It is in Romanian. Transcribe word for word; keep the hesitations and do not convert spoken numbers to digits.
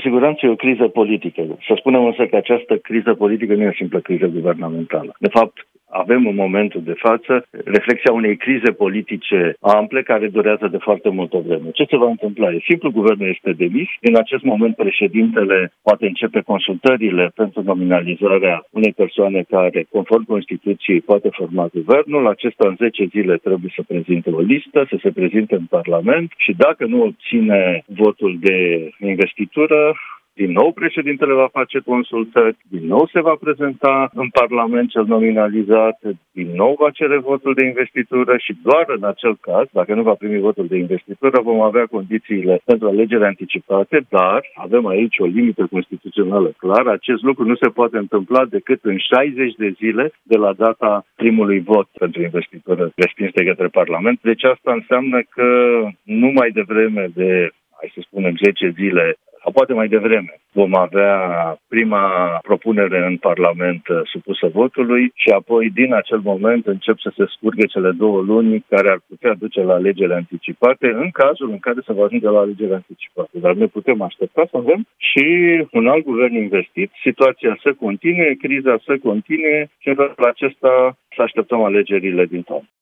siguranță e o criză politică. Să spunem însă că această criză politică nu e o simplă criză guvernamentală. De fapt, avem în momentul de față reflexia unei crize politice ample care durează de foarte multă vreme. Ce se va întâmpla? E simplu, guvernul este demis. În acest moment președintele poate începe consultările pentru nominalizarea unei persoane care, conform Constituției, poate forma guvernul. Acesta în zece zile trebuie să prezinte o listă, să se prezinte în Parlament și dacă nu obține votul de investitură, din nou președintele va face consultări, din nou se va prezenta în Parlament cel nominalizat, din nou va cere votul de investitură și doar în acel caz, dacă nu va primi votul de investitură, vom avea condițiile pentru alegeri anticipate, dar avem aici o limită constituțională clară. Acest lucru nu se poate întâmpla decât în șaizeci de zile de la data primului vot pentru investitură respins de către Parlament. Deci asta înseamnă că nu mai devreme de, hai să spunem, zece zile, sau poate mai devreme, vom avea prima propunere în Parlament supusă votului și apoi din acel moment încep să se scurge cele două luni care ar putea duce la alegeri anticipate în cazul în care se va ajunge la alegeri anticipate. Dar ne putem aștepta să avem și un alt guvern investit, situația să continue, criza să continue și în felul acesta să așteptăm alegerile din toamnă.